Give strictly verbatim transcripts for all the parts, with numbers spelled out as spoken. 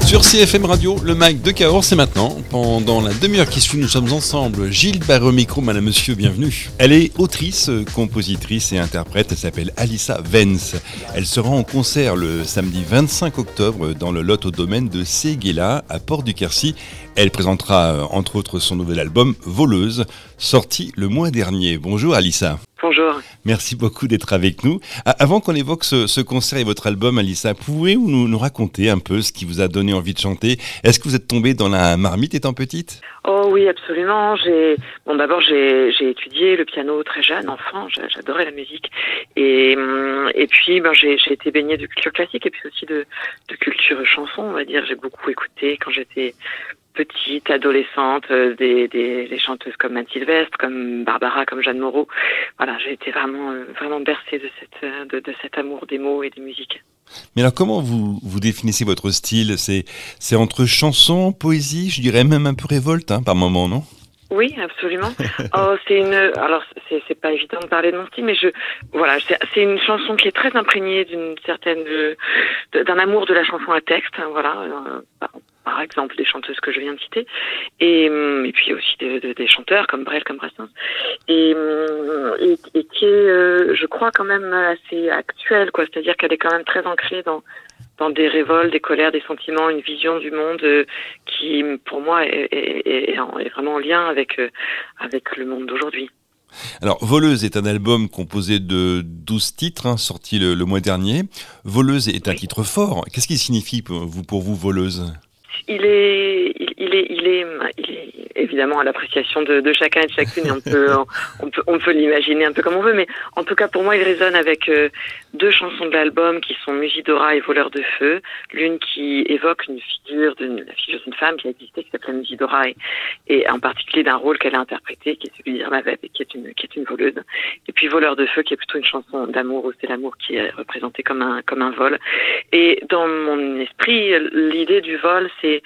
Sur C F M Radio, le Mag de Cahors, c'est maintenant. Pendant la demi-heure qui suit, nous sommes ensemble. Gilles Barre au micro, madame, monsieur, bienvenue. Elle est autrice, compositrice et interprète. Elle s'appelle Alissa Vence. Elle sera en concert le samedi vingt-cinq octobre dans le Lot au domaine de Séguéla, à Port-du-Quercy. Elle présentera, entre autres, son nouvel album Voleuse, sorti le mois dernier. Bonjour Alissa. Bonjour. Merci beaucoup d'être avec nous. Avant qu'on évoque ce, ce concert et votre album, Alissa, pouvez-vous nous, nous raconter un peu ce qui vous a donné envie de chanter ? Est-ce que vous êtes tombée dans la marmite étant petite ? Oh oui, absolument. J'ai bon d'abord j'ai j'ai étudié le piano très jeune, enfant. J'adorais la musique et et puis ben j'ai j'ai été baignée de culture classique et puis aussi de de culture chanson, on va dire. J'ai beaucoup écouté quand j'étais petite, adolescente, euh, des, des, des chanteuses comme Anne Sylvestre, comme Barbara, comme Jeanne Moreau. Voilà, j'ai été vraiment, euh, vraiment bercée de, cette, de, de cet amour des mots et des musiques. Mais alors, comment vous, vous définissez votre style ? C'est, c'est entre chanson, poésie, je dirais même un peu révolte, hein, par moments, non ? Oui, absolument. Oh, c'est une. Alors, c'est c'est pas évident de parler de mon style, mais je. Voilà, c'est c'est une chanson qui est très imprégnée d'une certaine, de, d'un amour de la chanson à texte. Hein, voilà. Euh, par, par exemple, des chanteuses que je viens de citer, et et puis aussi de, de, des chanteurs comme Brel, comme Brassens, et et, et qui est, euh, je crois, quand même assez actuelle, quoi. C'est-à-dire qu'elle est quand même très ancrée dans. dans des révoltes, des colères, des sentiments, une vision du monde euh, qui, pour moi, est, est, est, est vraiment en lien avec, euh, avec le monde d'aujourd'hui. Alors, Voleuse est un album composé de douze titres, hein, sorti le, le mois dernier. Voleuse est un oui. titre fort. Qu'est-ce qu'il signifie pour vous, pour vous Voleuse ? Il est, il, il est, il est, il est évidemment à l'appréciation de, de chacun et de chacune. Et on peut, on peut, on peut l'imaginer un peu comme on veut, mais en tout cas pour moi, il résonne avec euh, deux chansons de l'album qui sont Musidora et Voleur de feu. L'une qui évoque une figure, de, la figure d'une femme qui a existé, qui s'appelle Musidora, et, et en particulier d'un rôle qu'elle a interprété, qui est celui d'Irma Vep, qui est une, qui est une voleuse. Et puis Voleur de feu, qui est plutôt une chanson d'amour où c'est l'amour qui est représenté comme un, comme un vol. Et dans mon esprit, l'idée du vol, c'est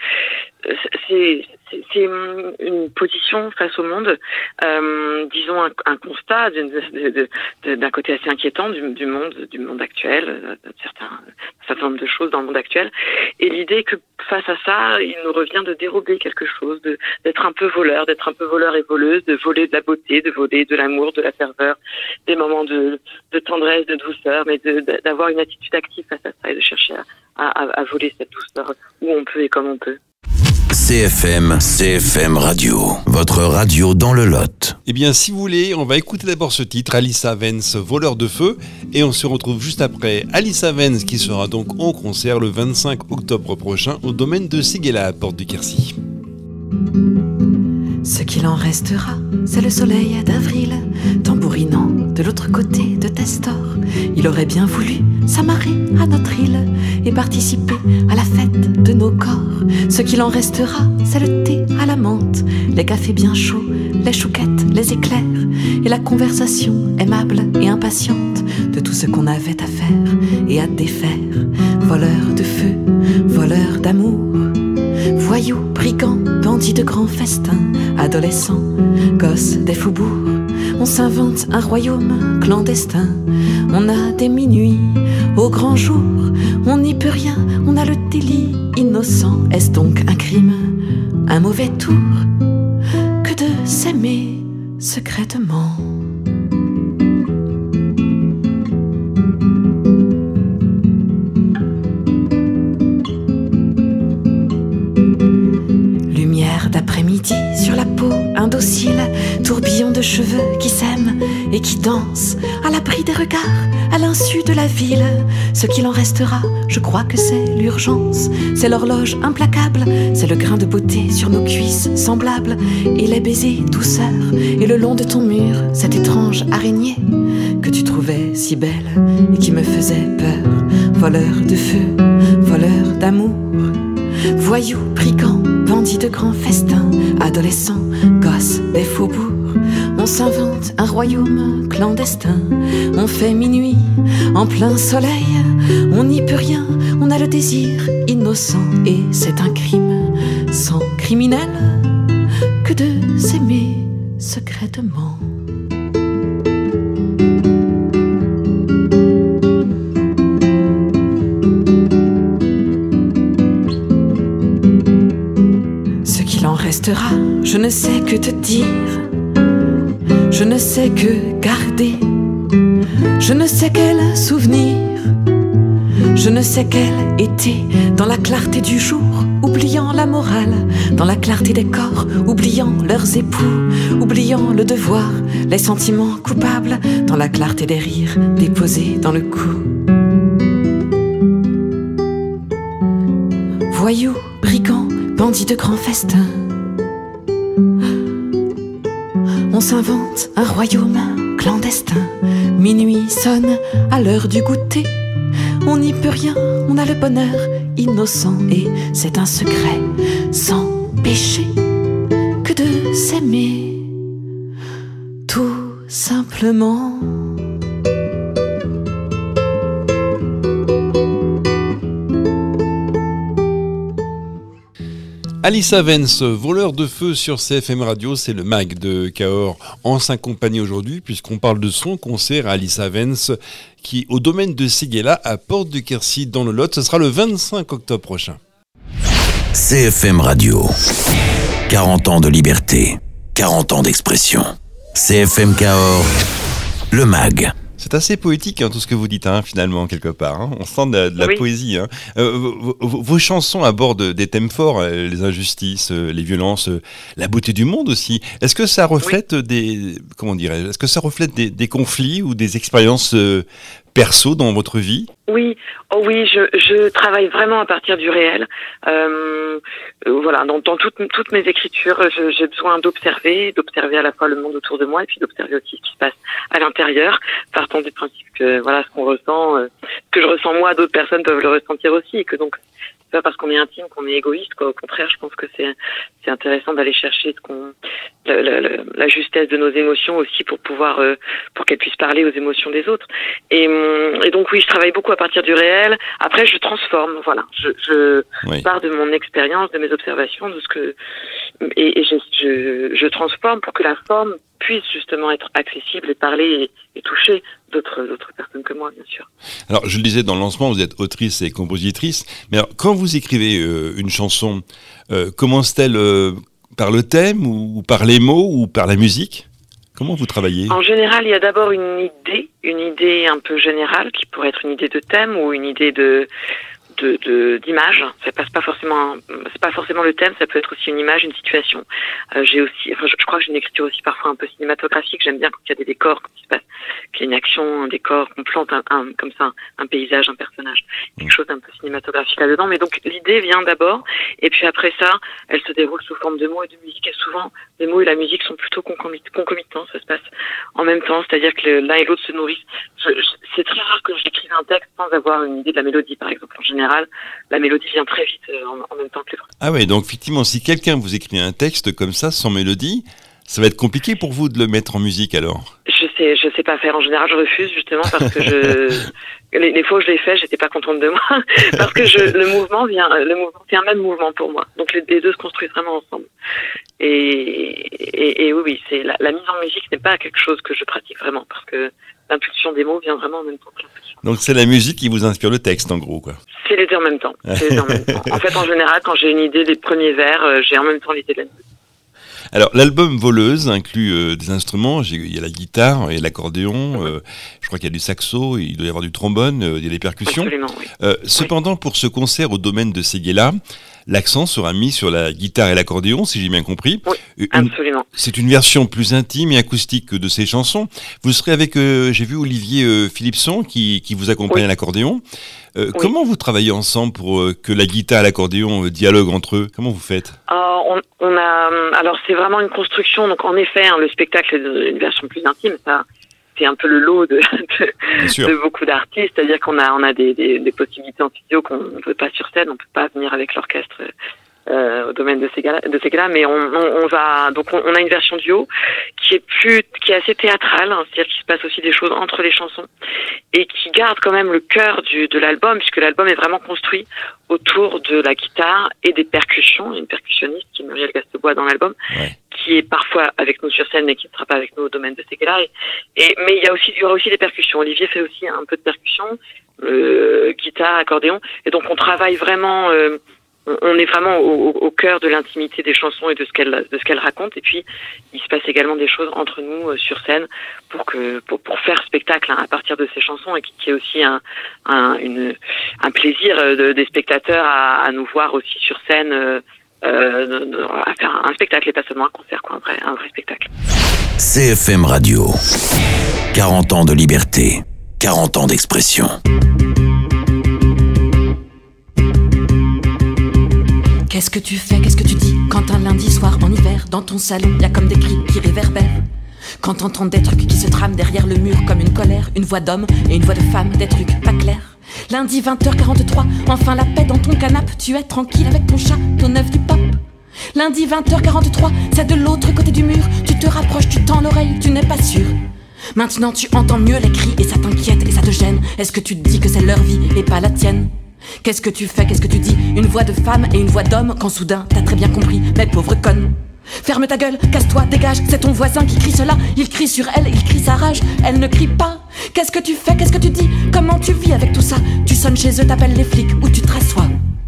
C'est, c'est, c'est une position face au monde, euh, disons un, un constat de, de, de, de, d'un côté assez inquiétant du, du monde, du monde actuel, d'un certain, un certain nombre de choses dans le monde actuel, et l'idée que face à ça, il nous revient de dérober quelque chose, de, d'être un peu voleur, d'être un peu voleur et voleuse, de voler de la beauté, de voler de l'amour, de la ferveur, des moments de, de tendresse, de douceur, mais de, de, d'avoir une attitude active face à ça et de chercher à, à, à voler cette douceur où on peut et comme on peut. C F M, C F M Radio, votre radio dans le Lot. Eh bien, si vous voulez, on va écouter d'abord ce titre, Alissa Vence, Voleur de feu, et on se retrouve juste après Alissa Vence qui sera donc en concert le vingt-cinq octobre prochain au domaine de Séguéla à Port-du-Quercy. Ce qu'il en restera, c'est le soleil d'avril, tambourinant de l'autre côté de Testor. Il aurait bien voulu s'amarrer à notre île et participer à la fête de nos corps. Ce qu'il en restera, c'est le thé à la menthe, les cafés bien chauds, les chouquettes, les éclairs et la conversation aimable et impatiente de tout ce qu'on avait à faire et à défaire. Voleurs de feu, voleurs d'amour, voyous, brigands, bandits de grands festins, adolescents, gosses des faubourgs. On s'invente un royaume clandestin. On a des minuits au grand jour. On n'y peut rien, on a le délit innocent. Est-ce donc un crime, un mauvais tour que de s'aimer secrètement? D'après-midi sur la peau indocile, tourbillon de cheveux qui s'aiment et qui dansent à l'abri des regards, à l'insu de la ville. Ce qu'il en restera, je crois que c'est l'urgence, c'est l'horloge implacable, c'est le grain de beauté sur nos cuisses semblables, et les baisers douceur, et le long de ton mur, cette étrange araignée que tu trouvais si belle et qui me faisait peur. Voleur de feu, voleur d'amour, voyous, brigands, bandits de grands festins, adolescents, gosses des faubourgs. On s'invente un royaume clandestin. On fait minuit en plein soleil. On n'y peut rien, on a le désir innocent. Et c'est un crime sans criminel que de s'aimer secrètement. restera, je ne sais que te dire, je ne sais que garder, je ne sais quel souvenir, je ne sais quel été, dans la clarté du jour, oubliant la morale, dans la clarté des corps, oubliant leurs époux, oubliant le devoir, les sentiments coupables, dans la clarté des rires déposés dans le cou. Voyous, brigands, bandits de grands festins, on s'invente un royaume clandestin. Minuit sonne à l'heure du goûter, on n'y peut rien, on a le bonheur innocent et c'est un secret sans péché que de s'aimer tout simplement. Alissa Vence, voleur de feu sur C F M Radio, c'est le mag de Cahors en sa compagnie aujourd'hui, puisqu'on parle de son concert à Alissa Vence, qui au domaine de Séguéla à Porte de Quercy dans le Lot. Ce sera le vingt-cinq octobre prochain. C F M Radio, quarante ans de liberté, quarante ans d'expression. C F M Cahors, le mag. C'est assez poétique hein, tout ce que vous dites hein, finalement quelque part. Hein. On sent de la, de la oui. poésie. Hein. Euh, vos, vos, vos chansons abordent des thèmes forts, euh, les injustices, euh, les violences, euh, la beauté du monde aussi. Est-ce que ça reflète oui. des comment dirais-je Est-ce que ça reflète des, des conflits ou des expériences euh, perso dans votre vie? Oui, oh oui, je, je travaille vraiment à partir du réel. Euh, euh, voilà, dans, dans toutes, toutes mes écritures, je, j'ai besoin d'observer, d'observer à la fois le monde autour de moi et puis d'observer aussi ce qui se passe à l'intérieur, partant du principe que voilà, ce qu'on ressent, euh, que je ressens moi, d'autres personnes peuvent le ressentir aussi, et que donc c'est pas parce qu'on est intime qu'on est égoïste, quoi. Au contraire, je pense que c'est c'est intéressant d'aller chercher ce qu'on la, la, la, la justesse de nos émotions aussi pour pouvoir euh, pour qu'elles puissent parler aux émotions des autres. Et, et donc oui, je travaille beaucoup à partir du réel. Après, je transforme. Voilà, je, je oui. pars de mon expérience, de mes observations, de ce que et, et je, je je transforme pour que la forme puisse justement être accessible et parler et, et toucher d'autres, d'autres personnes que moi, bien sûr. Alors, je le disais dans le lancement, vous êtes autrice et compositrice, mais alors, quand vous écrivez euh, une chanson, euh, commence-t-elle euh, par le thème ou, ou par les mots ou par la musique ? Comment vous travaillez ? En général, il y a d'abord une idée, une idée un peu générale qui pourrait être une idée de thème ou une idée de de, de d'image. Ça passe pas forcément, c'est pas forcément le thème, ça peut être aussi une image, une situation. Euh, j'ai aussi, enfin, je, je crois que j'ai une écriture aussi parfois un peu cinématographique. J'aime bien quand il y a des décors, quand il se passe, qu'il y a une action, un décor, qu'on plante un, un comme ça, un, un paysage, un personnage, quelque chose d'un peu cinématographique là-dedans. Mais donc l'idée vient d'abord, et puis après ça, elle se déroule sous forme de mots et de musique. Et souvent, les mots et la musique sont plutôt concomitants. Ça se passe en même temps, c'est-à-dire que l'un et l'autre se nourrissent. Je, je, c'est très rare que j'écrive un texte sans avoir une idée de la mélodie, par exemple. En général, la mélodie vient très vite euh, en, en même temps que les phrases. Ah ouais, donc effectivement, si quelqu'un vous écrit un texte comme ça, sans mélodie, ça va être compliqué pour vous de le mettre en musique alors ? Je sais, je sais pas faire. En général, je refuse justement parce que je, les, les fois où je l'ai fait, j'étais pas contente de moi parce que je, le mouvement vient, le mouvement, c'est un même mouvement pour moi. Donc les, les deux se construisent vraiment ensemble. Et, et, et oui, oui, c'est la, la mise en musique n'est pas quelque chose que je pratique vraiment parce que l'impulsion des mots vient vraiment en même temps que l'impulsion. Donc c'est la musique qui vous inspire le texte en gros, quoi. C'est les deux en même temps. C'est les deux en même temps. En fait, en général, quand j'ai une idée des premiers vers, euh, j'ai en même temps l'idée de la musique. Alors, l'album Voleuse inclut euh, des instruments. J'ai, il y a la guitare et l'accordéon. Euh, je crois qu'il y a du saxo, il doit y avoir du trombone, euh, il y a des percussions. Absolument, oui. Euh, cependant, oui. Pour ce concert au domaine de Séguéla, l'accent sera mis sur la guitare et l'accordéon, si j'ai bien compris. Oui, une, absolument. C'est une version plus intime et acoustique de ces chansons. Vous serez avec, euh, j'ai vu Olivier euh, Philipson qui, qui vous accompagne oui. à l'accordéon. Euh, oui. Comment vous travaillez ensemble pour euh, que la guitare et l'accordéon euh, dialoguent entre eux ? Comment vous faites ? euh, on, on a, alors c'est vraiment une construction. Donc en effet, hein, le spectacle est une version plus intime. Ça, c'est un peu le lot de, de, de beaucoup d'artistes. C'est-à-dire qu'on a, on a des, des, des possibilités en studio qu'on ne peut pas sur scène. On peut pas venir avec l'orchestre euh, au domaine de Séguéla, de Séguéla, mais on, on, on va. Donc on, on a une version duo qui est plus, qui est assez théâtrale. Hein, c'est-à-dire qu'il se passe aussi des choses entre les chansons et qui garde quand même le cœur du, de l'album, puisque l'album est vraiment construit autour de la guitare et des percussions. Il y a une percussionniste qui est Muriel Gastebois dans l'album, ouais. qui est parfois avec nous sur scène, mais qui ne sera pas avec nous au domaine de Séguéla. Et, et, mais il y a aussi, il y aura aussi des percussions. Olivier fait aussi un peu de percussions, euh, guitare, accordéon. Et donc on travaille vraiment euh, on, on est vraiment au, au cœur de l'intimité des chansons et de ce qu'elles de ce qu'elles racontent. Et puis, il se passe également des choses entre nous euh, sur scène pour que pour, pour faire spectacle hein, à partir de ces chansons et qui, qui est aussi un un, une, un plaisir de, des spectateurs à, à nous voir aussi sur scène. Euh, Euh, à faire un spectacle et pas seulement un concert, quoi, un vrai, un vrai spectacle. C F M Radio, quarante ans de liberté, quarante ans d'expression. Qu'est-ce que tu fais, qu'est-ce que tu dis quand un lundi soir en hiver, dans ton salon, y a comme des cris qui réverbèrent? Quand t'entends des trucs qui se trament derrière le mur comme une colère, une voix d'homme et une voix de femme, des trucs pas clairs. Lundi vingt heures quarante-trois, enfin la paix dans ton canapé, tu es tranquille avec ton chat, ton œuf du pop. Lundi vingt heures quarante-trois, c'est de l'autre côté du mur, tu te rapproches, tu tends l'oreille, tu n'es pas sûr. Maintenant tu entends mieux les cris et ça t'inquiète et ça te gêne. Est-ce que tu te dis que c'est leur vie et pas la tienne? Qu'est-ce que tu fais, qu'est-ce que tu dis? Une voix de femme et une voix d'homme, quand soudain t'as très bien compris, mais pauvre conne. Ferme ta gueule, casse-toi, dégage, c'est ton voisin qui crie cela. Il crie sur elle, il crie sa rage, elle ne crie pas. Qu'est-ce que tu fais, qu'est-ce que tu dis? Comment tu vis avec tout ça? Tu sonnes chez eux, t'appelles les flics ou tu te rassois.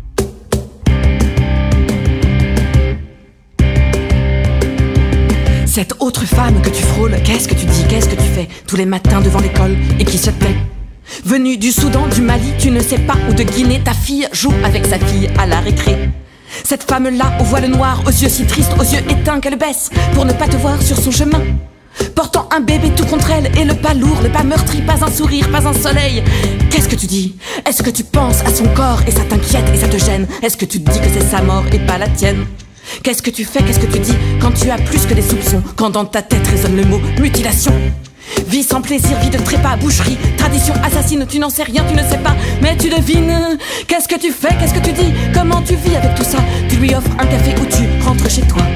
Cette autre femme que tu frôles, qu'est-ce que tu dis, qu'est-ce que tu fais tous les matins devant l'école et qui se plaît? Venue du Soudan, du Mali, tu ne sais pas, ou de Guinée, ta fille joue avec sa fille à la récré. Cette femme-là, aux voiles noirs, aux yeux si tristes, aux yeux éteints qu'elle baisse pour ne pas te voir sur son chemin. Portant un bébé tout contre elle et le pas lourd, le pas meurtri, pas un sourire, pas un soleil. Qu'est-ce que tu dis? Est-ce que tu penses à son corps et ça t'inquiète et ça te gêne? Est-ce que tu te dis que c'est sa mort et pas la tienne? Qu'est-ce que tu fais, qu'est-ce que tu dis quand tu as plus que des soupçons, quand dans ta tête résonne le mot mutilation? Vie sans plaisir, vie de trépas, boucherie, tradition assassine, tu n'en sais rien, tu ne sais pas, mais tu devines. Qu'est-ce que tu fais, qu'est-ce que tu dis? Comment tu vis avec tout ça? Tu lui offres un café ou tu rentres chez toi?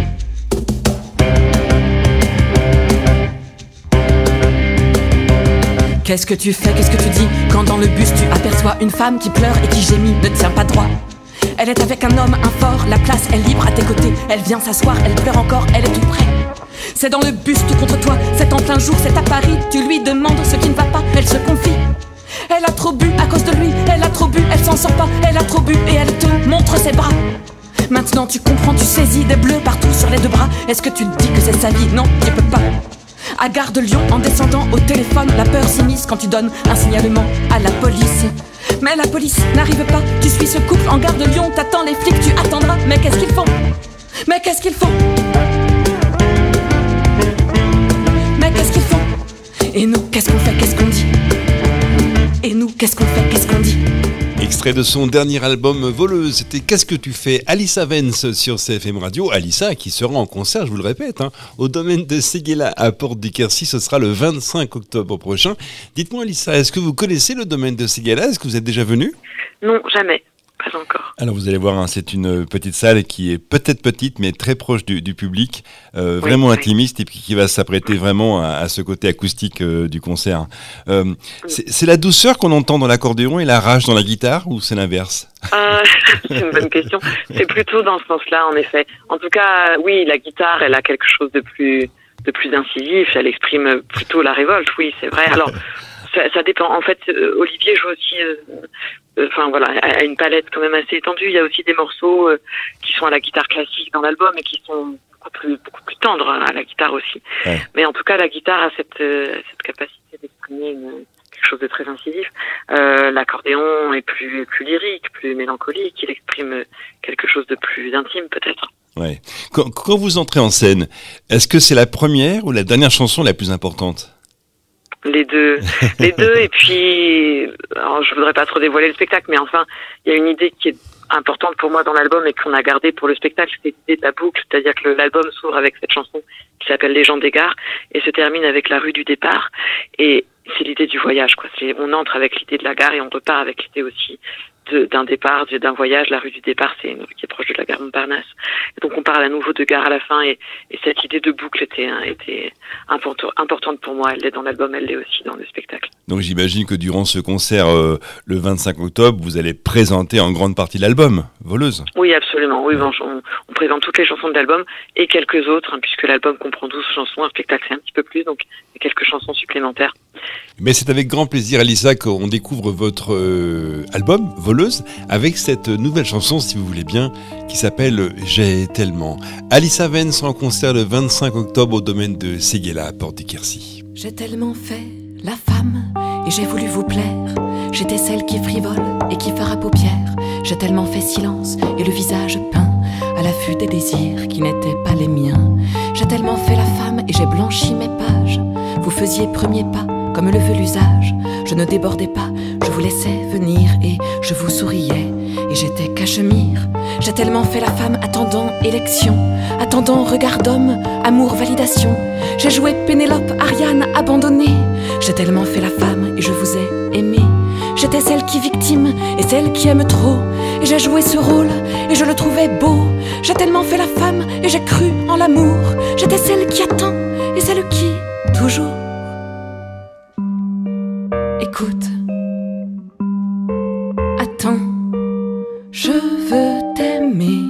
Qu'est-ce que tu fais, qu'est-ce que tu dis quand dans le bus tu aperçois une femme qui pleure et qui gémit, ne tient pas droit? Elle est avec un homme, un fort, la place est libre à tes côtés. Elle vient s'asseoir, elle pleure encore, elle est tout près. C'est dans le bus tout contre toi, c'est en plein jour, c'est à Paris. Tu lui demandes ce qui ne va pas, elle se confie. Elle a trop bu à cause de lui, elle a trop bu, elle s'en sort pas. Elle a trop bu et elle te montre ses bras. Maintenant tu comprends, tu saisis des bleus partout sur les deux bras. Est-ce que tu te dis que c'est sa vie? Non, tu peux pas. À Gare de Lyon, en descendant au téléphone, la peur s'immisce quand tu donnes un signalement à la police. Mais la police n'arrive pas, tu suis ce couple en Gare de Lyon, t'attends les flics, tu attendras. Mais qu'est-ce qu'ils font? Mais qu'est-ce qu'ils font? Mais qu'est-ce qu'ils font? Et nous, qu'est-ce qu'on fait, qu'est-ce qu'on dit? Et nous, qu'est-ce qu'on fait, qu'est-ce qu'on dit? Extrait de son dernier album Voleuse, c'était Qu'est-ce que tu fais? Alissa Vence sur C F M Radio. Alissa qui sera en concert, je vous le répète, hein, au domaine de Séguéla à Porte du Quercy, ce sera le vingt-cinq octobre prochain. Dites-moi Alissa, est-ce que vous connaissez le domaine de Séguéla? Est-ce que vous êtes déjà venu? Non, jamais. Pas encore. Alors vous allez voir, hein, c'est une petite salle qui est peut-être petite, mais très proche du, du public, euh, oui, vraiment oui. intimiste et puis qui va s'apprêter vraiment à, à ce côté acoustique euh, du concert. Euh, oui. c'est, c'est la douceur qu'on entend dans l'accordéon et la rage dans la guitare, ou c'est l'inverse? euh, C'est une bonne question. C'est plutôt dans ce sens-là, en effet. En tout cas, oui, la guitare, elle a quelque chose de plus, de plus incisif. Elle exprime plutôt la révolte. Oui, c'est vrai. Alors. Ça, ça dépend. En fait, euh, Olivier joue aussi, enfin euh, euh, voilà, a une palette quand même assez étendue. Il y a aussi des morceaux euh, qui sont à la guitare classique dans l'album et qui sont beaucoup plus, beaucoup plus tendres à la guitare aussi. Ouais. Mais en tout cas, la guitare a cette, euh, cette capacité d'exprimer une, quelque chose de très incisif. Euh, l'accordéon est plus, plus lyrique, plus mélancolique. Il exprime quelque chose de plus intime peut-être. Ouais. Quand, quand vous entrez en scène, est-ce que c'est la première ou la dernière chanson la plus importante? Les deux, les deux, et puis, alors je voudrais pas trop dévoiler le spectacle, mais enfin, il y a une idée qui est importante pour moi dans l'album et qu'on a gardée pour le spectacle, c'est l'idée de la boucle, c'est-à-dire que l'album s'ouvre avec cette chanson qui s'appelle Les gens des gares et se termine avec la rue du départ, et c'est l'idée du voyage, quoi. C'est, on entre avec l'idée de la gare et on repart avec l'idée aussi de, d'un départ, d'un voyage. La rue du départ, c'est une rue qui est proche de la gare Montparnasse. Et donc on parle à nouveau de gare à la fin, et, et cette idée de boucle était, hein, était important, importante pour moi. Elle l'est dans l'album, elle l'est aussi dans le spectacle. Donc j'imagine que durant ce concert, euh, le vingt-cinq octobre, vous allez présenter en grande partie l'album. Voleuse. Oui, absolument. Oui, bon, on, on présente toutes les chansons de l'album et quelques autres, hein, puisque l'album comprend douze chansons, un spectacle c'est un petit peu plus, donc il y a quelques chansons supplémentaires. Mais c'est avec grand plaisir, Alissa, qu'on découvre votre euh, album, Voleuse, avec cette nouvelle chanson, si vous voulez bien, qui s'appelle « J'ai tellement ». Alissa Vence en concert le vingt-cinq octobre au domaine de Séguéla, à Porte de Quercy. J'ai tellement fait la femme et j'ai voulu vous plaire. J'étais celle qui frivole et qui fera paupières. J'ai tellement fait silence et le visage peint à l'affût des désirs qui n'étaient pas les miens. J'ai tellement fait la femme et j'ai blanchi mes pages. Vous faisiez premier pas comme le veut l'usage. Je ne débordais pas, je vous laissais venir et je vous souriais et j'étais cachemire. J'ai tellement fait la femme attendant élection, attendant regard d'homme, amour, validation. J'ai joué Pénélope, Ariane, abandonnée. J'ai tellement fait la femme et je vous ai aimé. J'étais celle qui victime et celle qui aime trop. Et j'ai joué ce rôle et je le trouvais beau. J'ai tellement fait la femme et j'ai cru en l'amour. J'étais celle qui attend et celle qui, toujours, écoute. Attends, je veux t'aimer.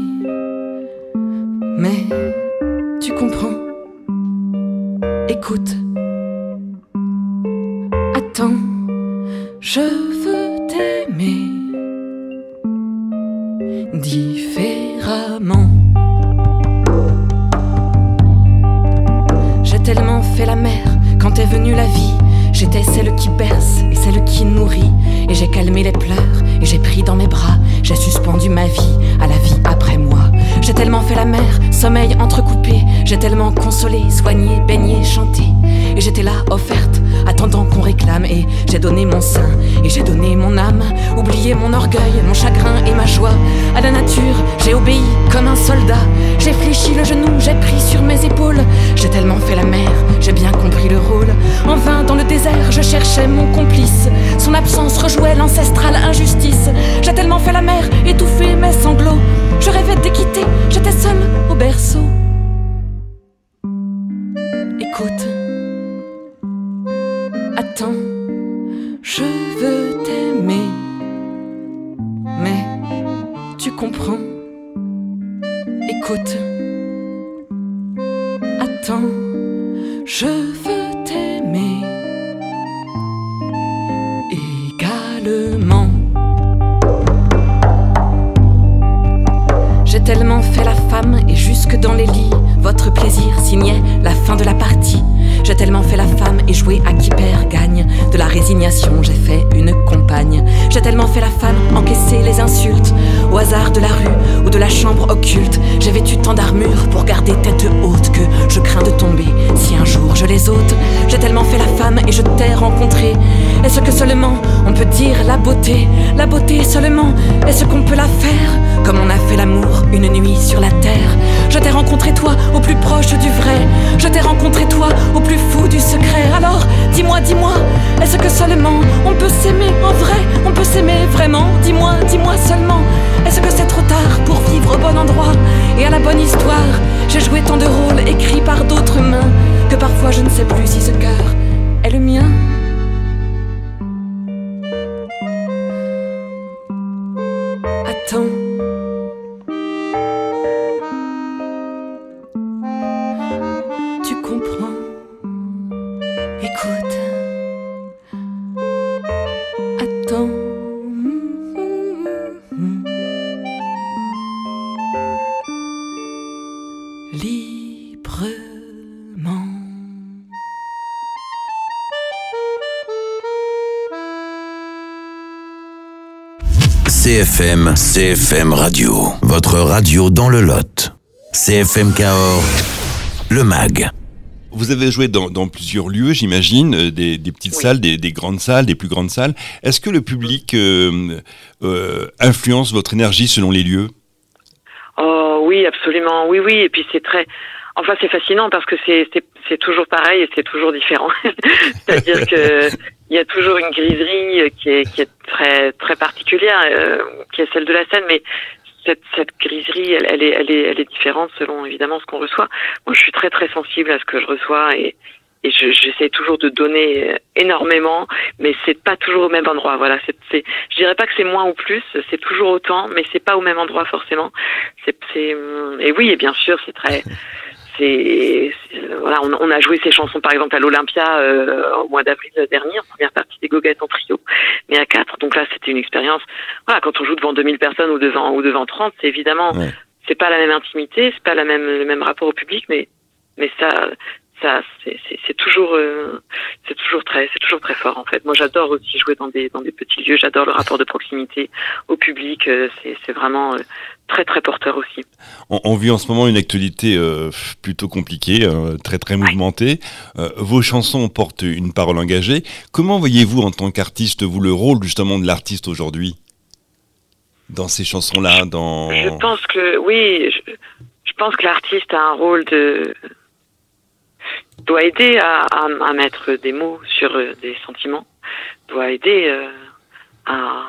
Mais tu comprends. Écoute. Attends, je veux t'aimer différemment. J'ai tellement fait la mère quand est venue la vie. J'étais celle qui berce et celle qui nourrit. Et j'ai calmé les pleurs et j'ai pris dans mes bras. J'ai suspendu ma vie à la vie après moi. J'ai tellement fait la mère, sommeil entrecoupé. J'ai tellement consolé, soigné, baigné, chanté. Et j'étais là, offerte, attendant qu'on réclame. Et j'ai donné mon sein, et j'ai donné mon âme. Oublié mon orgueil, mon chagrin et ma joie. À la nature, j'ai obéi comme un soldat. J'ai fléchi le genou, j'ai pris sur mes épaules. J'ai tellement fait la mère, j'ai bien compris le rôle. En vain dans le désert, je cherchais mon complice. Son absence rejouait l'ancestrale injustice. J'ai tellement fait la mère, étouffé mes sanglots. Je rêvais d'équité, j'étais seule au berceau. Écoute. Attends, je veux t'aimer. Mais tu comprends. Écoute. Attends, je veux t'aimer également. J'ai tellement fait la femme et jusque dans les lits, votre plaisir signait la fin de la partie. J'ai tellement fait la femme et joué à qui perd gagne. De la résignation, j'ai fait une compagne. J'ai tellement fait la femme, encaissé les insultes. Au hasard de la rue ou de la chambre occulte, j'ai vêtu tant d'armures pour garder tête haute que je crains de tomber si un jour je les ôte. J'ai tellement fait la femme et je t'ai rencontré. Est-ce que seulement on peut dire la beauté? La beauté seulement, est-ce qu'on peut la faire comme on a fait l'amour une nuit sur la terre? Je t'ai rencontré toi au plus proche du vrai. Je t'ai rencontré toi au plus fou du secret. Alors dis-moi, dis-moi, est-ce que seulement on peut s'aimer en vrai? On peut s'aimer vraiment? Dis-moi, dis-moi seulement, est-ce que c'est trop tard pour vivre au bon endroit et à la bonne histoire? J'ai joué tant de rôles écrits par d'autres mains que parfois je ne sais plus si ce cœur est le mien. Attends, tu comprends. Écoute. Attends. Librement. C F M, C F M Radio, votre radio dans le Lot. C F M Cahors, le Mag. Vous avez joué dans, dans plusieurs lieux, j'imagine, des, des petites oui. salles, des, des grandes salles, des plus grandes salles. Est-ce que le public euh, euh, influence votre énergie selon les lieux? Oh oui, absolument, oui, oui. Et puis c'est très... Enfin, c'est fascinant parce que c'est, c'est, c'est toujours pareil et c'est toujours différent. C'est-à-dire que il y a toujours une griserie qui est, qui est très, très particulière, euh, qui est celle de la scène, mais cette, cette griserie, elle, elle est, elle est, elle est différente selon évidemment ce qu'on reçoit. Moi, je suis très, très sensible à ce que je reçois et, et je, j'essaie toujours de donner énormément, mais c'est pas toujours au même endroit. Voilà, c'est, c'est, je dirais pas que c'est moins ou plus, c'est toujours autant, mais c'est pas au même endroit forcément. C'est, c'est, et oui, et bien sûr, c'est très, c'est, c'est voilà, on, on a joué ces chansons par exemple à l'Olympia euh, au mois d'avril dernier, en première partie des Goguettes en trio, mais à quatre. Donc là, c'était une expérience. Voilà, quand on joue devant deux mille personnes ou devant ou devant trente, c'est évidemment, ouais. c'est pas la même intimité, c'est pas la même le même rapport au public, mais mais ça. Ça, c'est, c'est, c'est toujours, euh, c'est toujours très, c'est toujours très fort en fait. Moi, j'adore aussi jouer dans des, dans des petits lieux. J'adore le rapport de proximité au public. Euh, c'est, c'est vraiment euh, très, très porteur aussi. On, on vit en ce moment une actualité euh, plutôt compliquée, euh, très, très mouvementée. Ouais. Euh, vos chansons portent une parole engagée. Comment voyez-vous en tant qu'artiste, vous, le rôle justement de l'artiste aujourd'hui dans ces chansons-là, dans... Je pense que oui, je, je pense que l'artiste a un rôle de doit aider à, à, à mettre des mots sur euh, des sentiments, doit aider euh, à,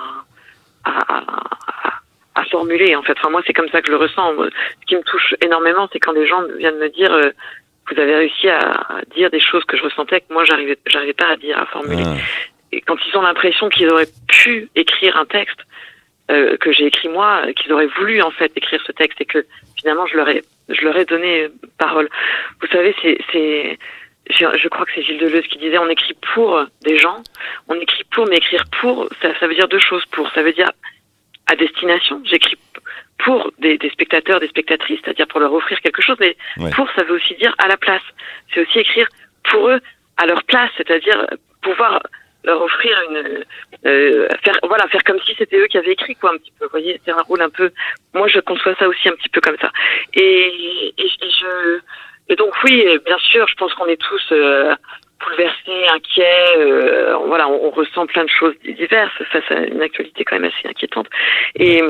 à, à, à formuler en fait. Enfin moi c'est comme ça que je le ressens. Ce qui me touche énormément, c'est quand des gens viennent me dire euh, vous avez réussi à, à dire des choses que je ressentais que moi j'arrivais j'arrivais pas à dire, à formuler. Ah. Et quand ils ont l'impression qu'ils auraient pu écrire un texte euh, que j'ai écrit moi, qu'ils auraient voulu en fait écrire ce texte et que finalement je leur ai je leur ai donné parole. Vous savez, c'est, c'est, je, je crois que c'est Gilles Deleuze qui disait, on écrit pour des gens, on écrit pour, mais écrire pour, ça, ça veut dire deux choses. Pour, ça veut dire à destination. J'écris pour des, des spectateurs, des spectatrices, c'est-à-dire pour leur offrir quelque chose, mais ouais. pour, ça veut aussi dire à la place. C'est aussi écrire pour eux, à leur place, c'est-à-dire pouvoir leur offrir une, euh, faire, voilà, faire comme si c'était eux qui avaient écrit, quoi, un petit peu. Vous voyez, c'est un rôle un peu, moi, je conçois ça aussi un petit peu comme ça. Et, et, et je, et donc, oui, bien sûr, je pense qu'on est tous, euh, bouleversés, inquiets, euh, voilà, on, on ressent plein de choses diverses face à une actualité quand même assez inquiétante. Et,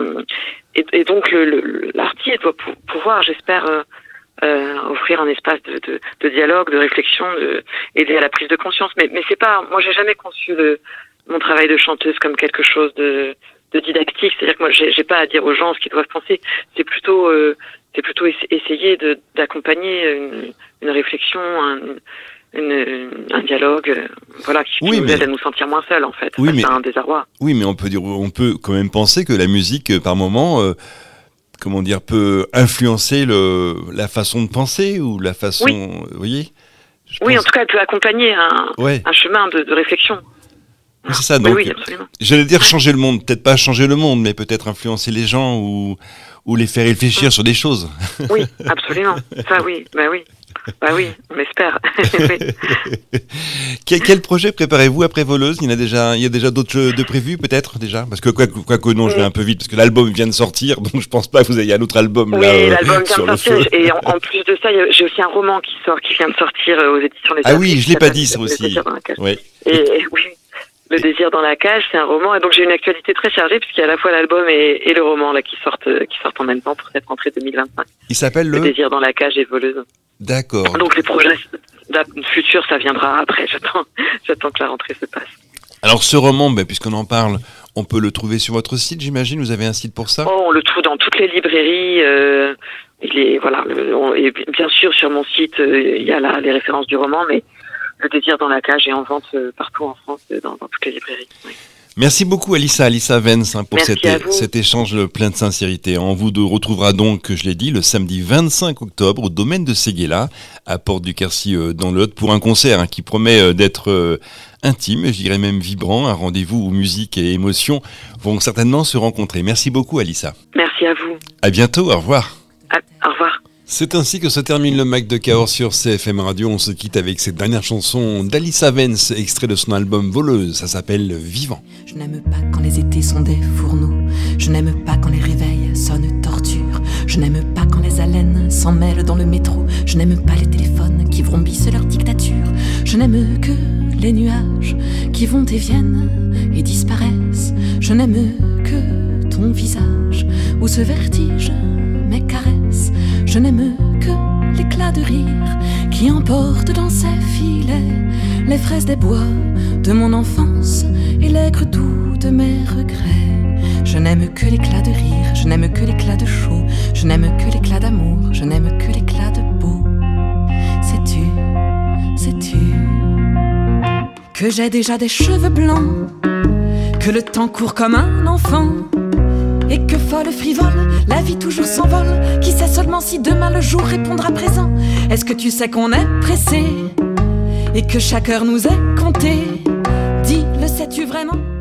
et, et donc, le, le, l'artiste doit pou- pouvoir, j'espère, euh, Euh, offrir un espace de, de, de dialogue, de réflexion, de, aider à la prise de conscience. Mais, mais c'est pas, moi j'ai jamais conçu le, mon travail de chanteuse comme quelque chose de, de didactique. C'est-à-dire que moi j'ai, j'ai pas à dire aux gens ce qu'ils doivent penser. C'est plutôt, euh, c'est plutôt essayer de, d'accompagner une, une réflexion, un, une, un dialogue, euh, voilà, qui, oui, qui nous aide à nous sentir moins seuls en fait. Oui, mais, c'est un désarroi. Oui, mais on peut dire, on peut quand même penser que la musique, par moment, euh, comment dire, peut influencer le, la façon de penser ou la façon, oui. vous voyez je Oui, pense... en tout cas, elle peut accompagner un, ouais. un chemin de, de réflexion. Oui, c'est ça, donc, oui, oui, j'allais dire changer le monde, peut-être pas changer le monde, mais peut-être influencer les gens ou, ou les faire réfléchir mmh. sur des choses. Oui, absolument, ça oui, bah oui. Bah oui, on espère. oui. quel, quel projet préparez-vous après Voleuse ? Il y en a déjà, il y a déjà d'autres jeux de prévus peut-être déjà ? Parce que quoi, quoi que non, je vais un peu vite parce que l'album vient de sortir, donc je pense pas que vous ayez un autre album oui, là. Oui, l'album euh, vient de sortir et en, en plus de ça, j'ai aussi un roman qui sort, qui vient de sortir aux éditions Les Ah oui, je l'ai pas dit ça aussi. Oui. Et, et oui. Le désir dans la cage, c'est un roman, et donc j'ai une actualité très chargée puisqu'il y a à la fois l'album et, et le roman là qui sortent, qui sortent en même temps pour cette rentrée deux mille vingt-cinq. Il s'appelle le. Le désir dans la cage et Voleuse. D'accord. Donc les projets futurs, ça viendra après. J'attends, j'attends que la rentrée se passe. Alors ce roman, ben, puisqu'on en parle, on peut le trouver sur votre site, j'imagine. Vous avez un site pour ça ? Oh, on le trouve dans toutes les librairies. Euh, il est voilà, le, on, et bien sûr sur mon site, euh, il y a là les références du roman, mais Le désir dans la cage est en vente euh, partout en France, euh, dans, dans toutes les librairies. Oui. Merci beaucoup Alissa, Alissa Vence hein, pour Merci cet, cet échange plein de sincérité. On vous retrouvera donc, je l'ai dit, le samedi vingt-cinq octobre au domaine de Séguéla, à Porte du Quercy euh, dans l'Aude, pour un concert hein, qui promet euh, d'être euh, intime, je dirais même vibrant. Un rendez-vous où musique et émotion vont certainement se rencontrer. Merci beaucoup Alissa. Merci à vous. À bientôt, au revoir. À, au revoir. C'est ainsi que se termine le Mag de Cahors sur C F M Radio. On se quitte avec cette dernière chanson d'Alissa Vence, extrait de son album Voleuse. Ça s'appelle Vivant. Je n'aime pas quand les étés sont des fourneaux. Je n'aime pas quand les réveils sonnent torture. Je n'aime pas quand les haleines s'en mêlent dans le métro. Je n'aime pas les téléphones qui vrombissent leur dictature. Je n'aime que les nuages qui vont et viennent et disparaissent. Je n'aime que ton visage où ce vertige mes caresses. Je n'aime que l'éclat de rire qui emporte dans ses filets les fraises des bois de mon enfance et l'aigre doux de mes regrets. Je n'aime que l'éclat de rire, je n'aime que l'éclat de chaud, je n'aime que l'éclat d'amour, je n'aime que l'éclat de beau. Sais-tu, sais-tu que j'ai déjà des cheveux blancs, que le temps court comme un enfant, et que folle frivole, la vie toujours s'envole. Qui sait seulement si demain le jour répondra présent? Est-ce que tu sais qu'on est pressé et que chaque heure nous est comptée? Dis, le sais-tu vraiment?